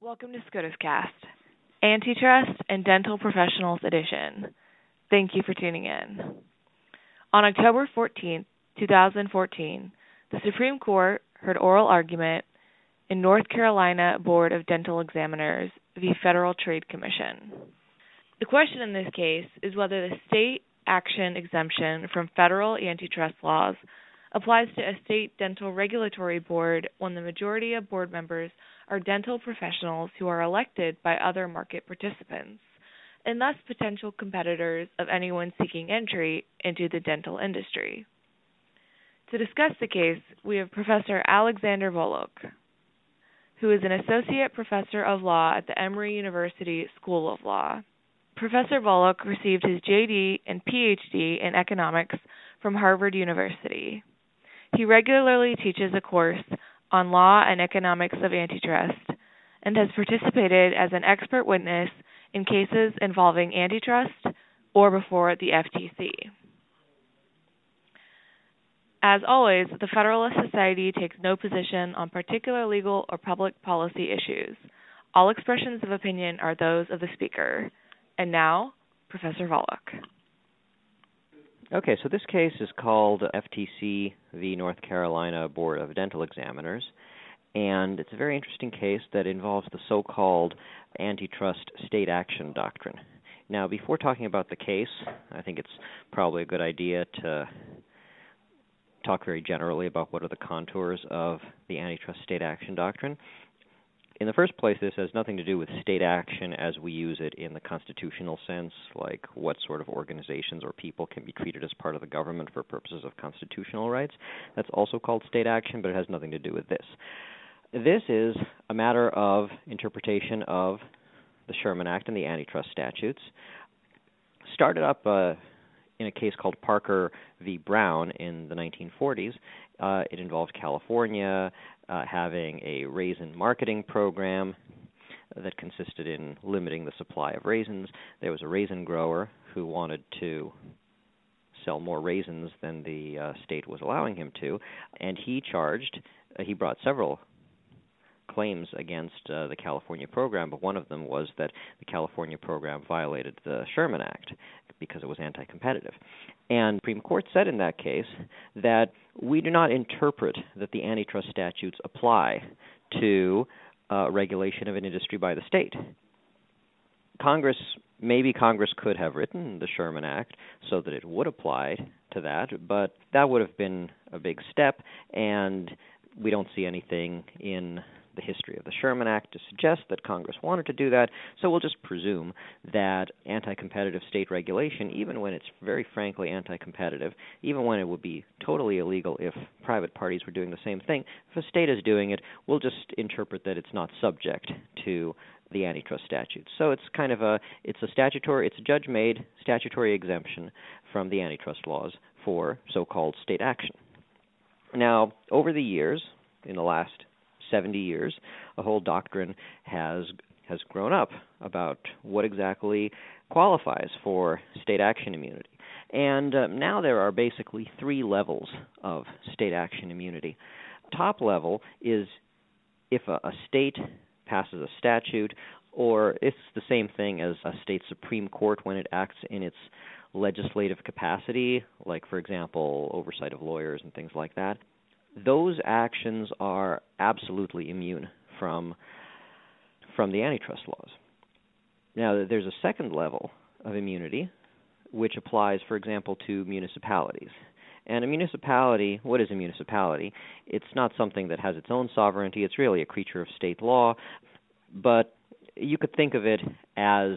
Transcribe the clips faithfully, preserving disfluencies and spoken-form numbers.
Welcome to SCOTUScast, Antitrust and Dental Professionals Edition. Thank you for tuning in. On October fourteenth, twenty fourteen, the Supreme Court heard oral argument in North Carolina Board of Dental Examiners v. Federal Trade Commission. The question in this case is whether the state action exemption from federal antitrust laws applies to a state dental regulatory board when the majority of board members are dental professionals who are elected by other market participants, and thus potential competitors of anyone seeking entry into the dental industry. To discuss the case, we have Professor Alexander Volokh, who is an associate professor of law at the Emory University School of Law. Professor Volokh received his J D and P H D in economics from Harvard University. He regularly teaches a course on law and economics of antitrust and has participated as an expert witness in cases involving antitrust or before the F T C. As always, the Federalist Society takes no position on particular legal or public policy issues. All expressions of opinion are those of the speaker. And now, Professor Volokh. Okay, so this case is called F T C v. North Carolina Board of Dental Examiners, and it's a very interesting case that involves the so-called antitrust state action doctrine. Now, before talking about the case, I think it's probably a good idea to talk very generally about what are the contours of the antitrust state action doctrine. In the first place, this has nothing to do with state action as we use it in the constitutional sense, like what sort of organizations or people can be treated as part of the government for purposes of constitutional rights. That's also called state action, but it has nothing to do with this. This is a matter of interpretation of the Sherman Act and the antitrust statutes. Started up uh, in a case called Parker v. Brown in the nineteen forties. Uh, it involved California uh, having a raisin marketing program that consisted in limiting the supply of raisins. There was a raisin grower who wanted to sell more raisins than the uh, state was allowing him to, and he charged, uh, he brought several claims against uh, the California program, but one of them was that the California program violated the Sherman Act because it was anti-competitive. And the Supreme Court said in that case that we do not interpret that the antitrust statutes apply to uh, regulation of an industry by the state. Congress, maybe Congress could have written the Sherman Act so that it would apply to that, but that would have been a big step, and we don't see anything in the history of the Sherman Act to suggest that Congress wanted to do that, so we'll just presume that anti-competitive state regulation, even when it's very frankly anti-competitive, even when it would be totally illegal if private parties were doing the same thing, if a state is doing it, we'll just interpret that it's not subject to the antitrust statutes. So it's kind of a, it's a statutory, it's a judge-made statutory exemption from the antitrust laws for so-called state action. Now, over the years, in the last seventy years, a whole doctrine has has grown up about what exactly qualifies for state action immunity. And uh, now there are basically three levels of state action immunity. Top level is if a, a state passes a statute, or it's the same thing as a state Supreme Court when it acts in its legislative capacity, like, for example, oversight of lawyers and things like that. Those actions are absolutely immune from from the antitrust laws. Now, there's a second level of immunity, which applies, for example, to municipalities. And a municipality, what is a municipality? It's not something that has its own sovereignty. It's really a creature of state law. But you could think of it as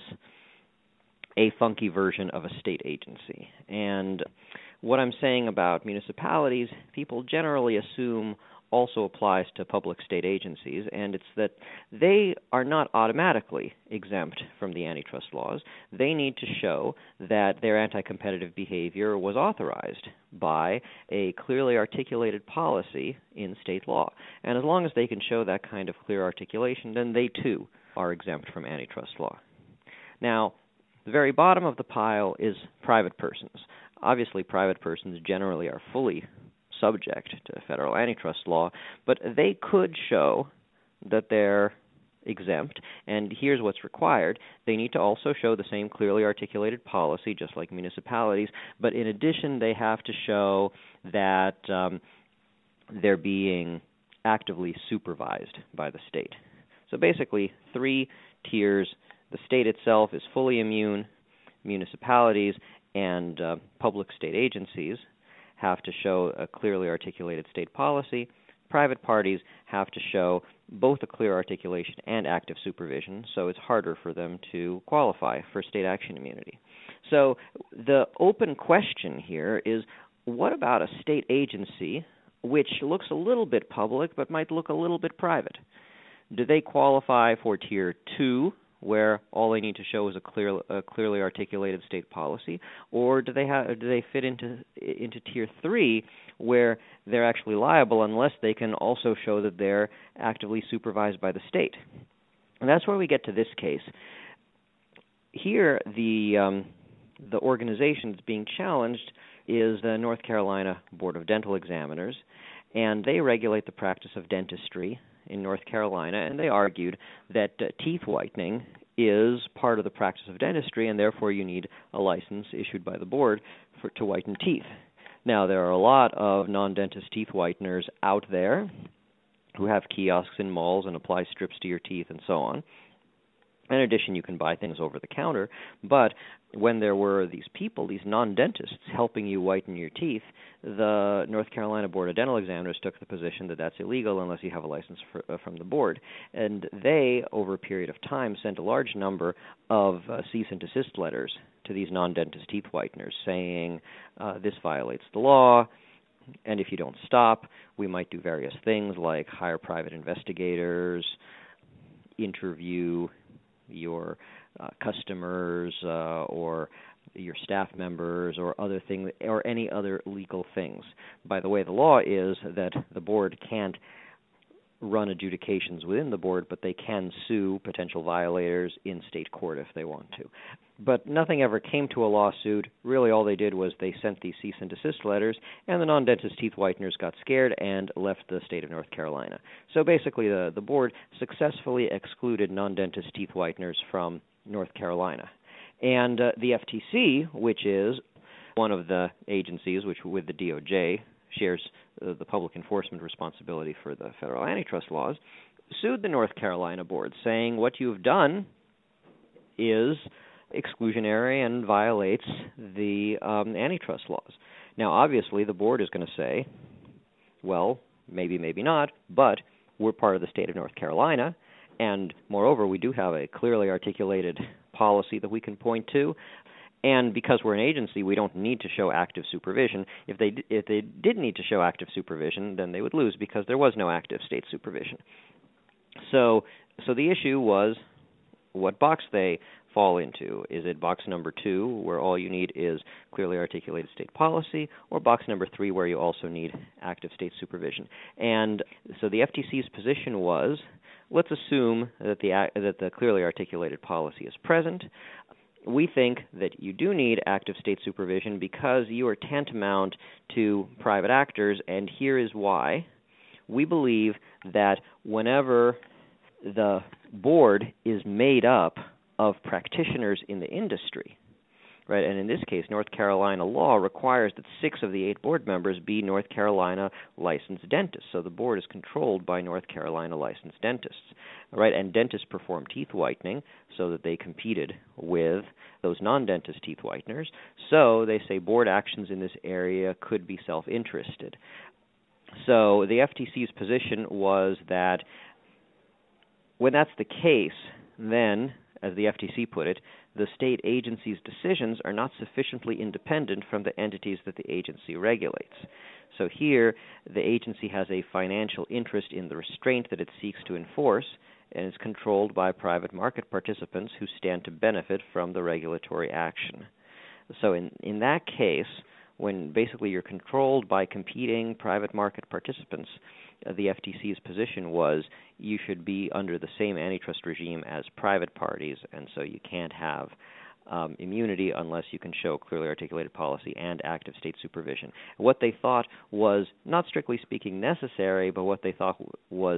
a funky version of a state agency. And what I'm saying about municipalities, people generally assume also applies to public state agencies, and it's that they are not automatically exempt from the antitrust laws. They need to show that their anti-competitive behavior was authorized by a clearly articulated policy in state law. And as long as they can show that kind of clear articulation, then they too are exempt from antitrust law. Now, the very bottom of the pile is private persons. Obviously, private persons generally are fully subject to federal antitrust law, but they could show that their exempt, and here's what's required. They need to also show the same clearly articulated policy, just like municipalities, but in addition, they have to show that um, they're being actively supervised by the state. So basically, three tiers. The state itself is fully immune. Municipalities and uh, public state agencies have to show a clearly articulated state policy. Private parties have to show both a clear articulation and active supervision, so it's harder for them to qualify for state action immunity. So the open question here is, what about a state agency which looks a little bit public but might look a little bit private? Do they qualify for Tier two, where all they need to show is a clear, a clearly articulated state policy, or do they have, do they fit into into Tier three, where they're actually liable unless they can also show that they're actively supervised by the state? And that's where we get to this case. Here, the um, the organization that's being challenged is the North Carolina Board of Dental Examiners, and they regulate the practice of dentistry in North Carolina, and they argued that uh, teeth whitening is part of the practice of dentistry, and therefore you need a license issued by the board for, to whiten teeth. Now, there are a lot of non-dentist teeth whiteners out there who have kiosks in malls and apply strips to your teeth and so on. In addition, you can buy things over the counter, but when there were these people, these non-dentists, helping you whiten your teeth, the North Carolina Board of Dental Examiners took the position that that's illegal unless you have a license for, uh, from the board. And they, over a period of time, sent a large number of uh, cease and desist letters to these non-dentist teeth whiteners saying, uh, this violates the law, and if you don't stop, we might do various things like hire private investigators, interview your uh, customers uh, or your staff members or other things or any other legal things. By the way, the law is that the board can't run adjudications within the board, but they can sue potential violators in state court if they want to. But nothing ever came to a lawsuit. Really all they did was they sent these cease and desist letters, and the non-dentist teeth whiteners got scared and left the state of North Carolina. So basically the, the board successfully excluded non-dentist teeth whiteners from North Carolina. And uh, the F T C, which is one of the agencies which with the D O J shares uh, the public enforcement responsibility for the federal antitrust laws, sued the North Carolina board, saying what you've done is exclusionary and violates the um, antitrust laws. Now, obviously, the board is going to say, well, maybe, maybe not, but we're part of the state of North Carolina, and moreover, we do have a clearly articulated policy that we can point to. And because we're an agency, we don't need to show active supervision. If they if they did need to show active supervision, then they would lose because there was no active state supervision. So so the issue was what box they fall into. Is it box number two, where all you need is clearly articulated state policy, or box number three, where you also need active state supervision? And so the F T C's position was, let's assume that the that the clearly articulated policy is present. We think that you do need active state supervision because you are tantamount to private actors, and here is why. We believe that whenever the board is made up of practitioners in the industry, right, and in this case, North Carolina law requires that six of the eight board members be North Carolina licensed dentists. So the board is controlled by North Carolina licensed dentists, right? And dentists perform teeth whitening so that they competed with those non-dentist teeth whiteners. So they say board actions in this area could be self-interested. So the F T C's position was that when that's the case, then, as the F T C put it, the state agency's decisions are not sufficiently independent from the entities that the agency regulates. So here, the agency has a financial interest in the restraint that it seeks to enforce, and is controlled by private market participants who stand to benefit from the regulatory action. So in, in that case, when basically you're controlled by competing private market participants, uh, the F T C's position was you should be under the same antitrust regime as private parties, and so you can't have um, immunity unless you can show clearly articulated policy and active state supervision. What they thought was, not strictly speaking necessary, but what they thought w- was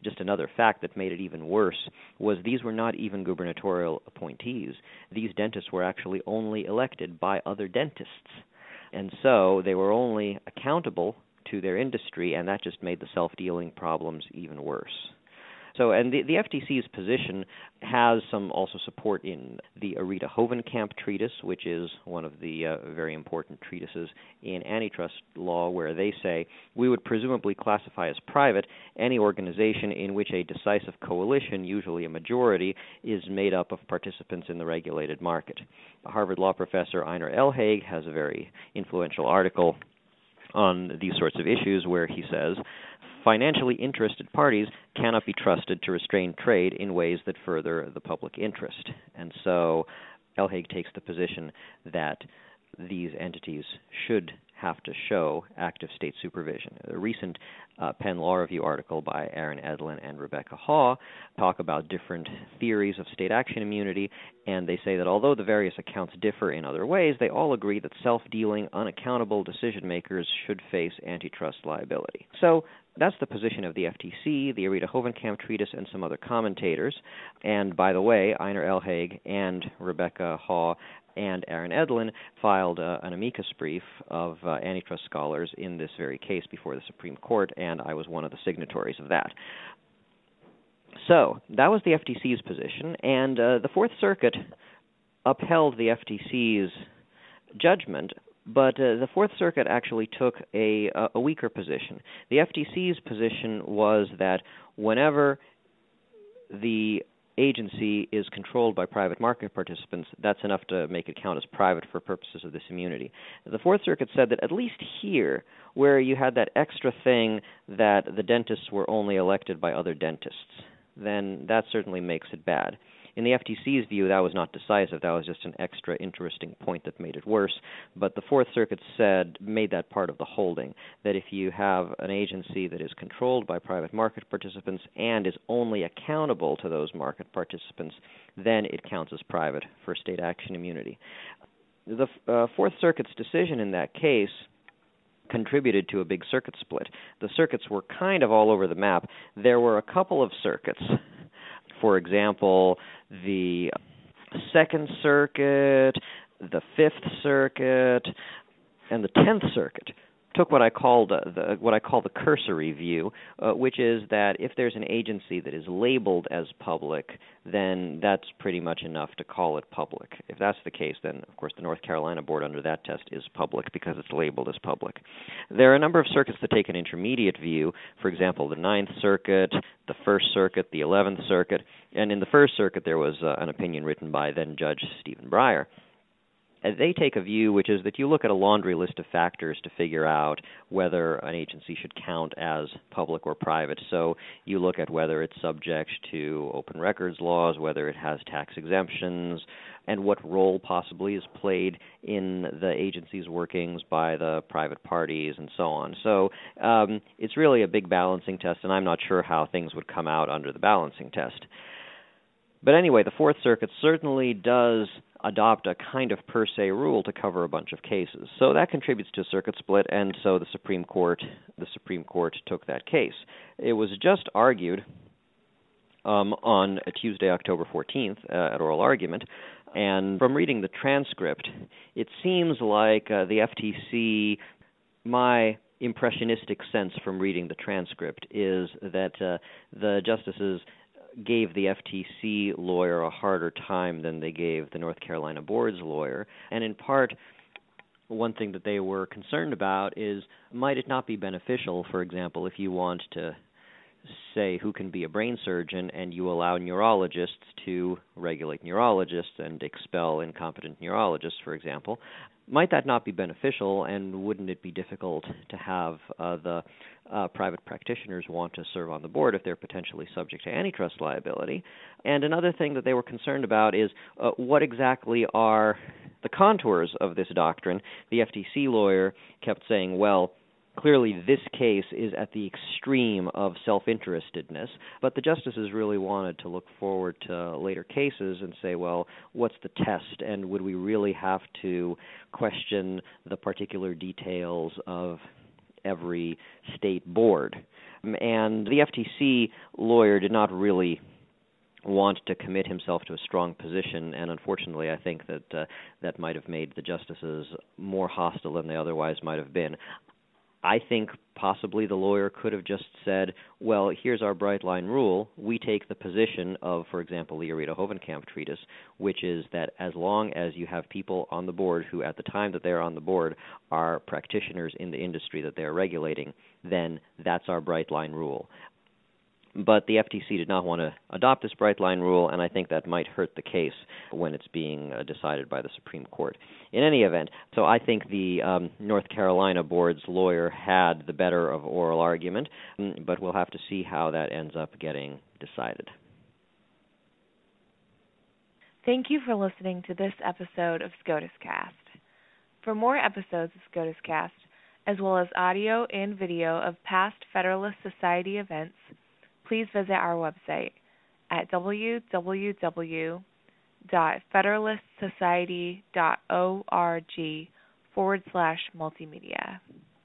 just another fact that made it even worse was these were not even gubernatorial appointees. These dentists were actually only elected by other dentists. And so they were only accountable to their industry, and that just made the self-dealing problems even worse. So, and the, the F T C's position has some also support in the Arita Hovenkamp treatise, which is one of the uh, very important treatises in antitrust law, where they say we would presumably classify as private any organization in which a decisive coalition, usually a majority, is made up of participants in the regulated market. Harvard law professor Einar Elhaig has a very influential article on these sorts of issues where he says, financially interested parties cannot be trusted to restrain trade in ways that further the public interest. And so Elhaig takes the position that these entities should have to show active state supervision. A recent uh, Penn Law Review article by Aaron Edlin and Rebecca Haw talk about different theories of state action immunity, and they say that although the various accounts differ in other ways, they all agree that self-dealing, unaccountable decision-makers should face antitrust liability. So that's the position of the F T C, the Arita Hovenkamp treatise, and some other commentators. And by the way, Einar Elhaig and Rebecca Haw and Aaron Edlin filed uh, an amicus brief of uh, antitrust scholars in this very case before the Supreme Court, and I was one of the signatories of that. So that was the F T C's position, and uh, the Fourth Circuit upheld the F T C's judgment, but uh, the Fourth Circuit actually took a, a weaker position. The F T C's position was that whenever the agency is controlled by private market participants, that's enough to make it count as private for purposes of this immunity. The Fourth Circuit said that at least here, where you had that extra thing that the dentists were only elected by other dentists, then that certainly makes it bad. In the F T C's view, that was not decisive. That was just an extra interesting point that made it worse. But the Fourth Circuit said, made that part of the holding, that if you have an agency that is controlled by private market participants and is only accountable to those market participants, then it counts as private for state action immunity. The uh, Fourth Circuit's decision in that case contributed to a big circuit split. The circuits were kind of all over the map. There were a couple of circuits. For example, the Second Circuit, the Fifth Circuit, and the Tenth Circuit took what I called uh, the what I call the cursory view, uh, which is that if there's an agency that is labeled as public, then that's pretty much enough to call it public. If that's the case, then of course the North Carolina board under that test is public because it's labeled as public. There are a number of circuits that take an intermediate view. For example, the Ninth Circuit, the First Circuit, the Eleventh Circuit, and in the First Circuit there was uh, an opinion written by then Judge Stephen Breyer. And they take a view which is that you look at a laundry list of factors to figure out whether an agency should count as public or private. So you look at whether it's subject to open records laws, whether it has tax exemptions, and what role possibly is played in the agency's workings by the private parties and so on. So um, it's really a big balancing test, and I'm not sure how things would come out under the balancing test. But anyway, the Fourth Circuit certainly does adopt a kind of per se rule to cover a bunch of cases. So that contributes to a circuit split, and so the Supreme Court the Supreme Court took that case. It was just argued um, on Tuesday, October fourteenth, uh, at oral argument, and from reading the transcript, it seems like uh, the F T C, my impressionistic sense from reading the transcript is that uh, the justices gave the F T C lawyer a harder time than they gave the North Carolina board's lawyer. And in part, one thing that they were concerned about is, might it not be beneficial, for example, if you want to say who can be a brain surgeon and you allow neurologists to regulate neurologists and expel incompetent neurologists, for example, might that not be beneficial, and wouldn't it be difficult to have uh, the uh, private practitioners want to serve on the board if they're potentially subject to antitrust liability? And another thing that they were concerned about is uh, what exactly are the contours of this doctrine. The F T C lawyer kept saying, well, clearly this case is at the extreme of self-interestedness, but the justices really wanted to look forward to later cases and say, well, what's the test, and would we really have to question the particular details of every state board? And the F T C lawyer did not really want to commit himself to a strong position, and unfortunately I think that uh, that might have made the justices more hostile than they otherwise might have been. I think possibly the lawyer could have just said, well, here's our bright line rule. We take the position of, for example, the Arita Hovenkamp treatise, which is that as long as you have people on the board who at the time that they're on the board are practitioners in the industry that they're regulating, then that's our bright line rule. But the F T C did not want to adopt this bright line rule, and I think that might hurt the case when it's being uh, decided by the Supreme Court. In any event, so I think the um, North Carolina board's lawyer had the better of oral argument, but we'll have to see how that ends up getting decided. Thank you for listening to this episode of SCOTUS Cast. For more episodes of SCOTUS Cast, as well as audio and video of past Federalist Society events, please visit our website at w w w dot federalist society dot org forward slash multimedia.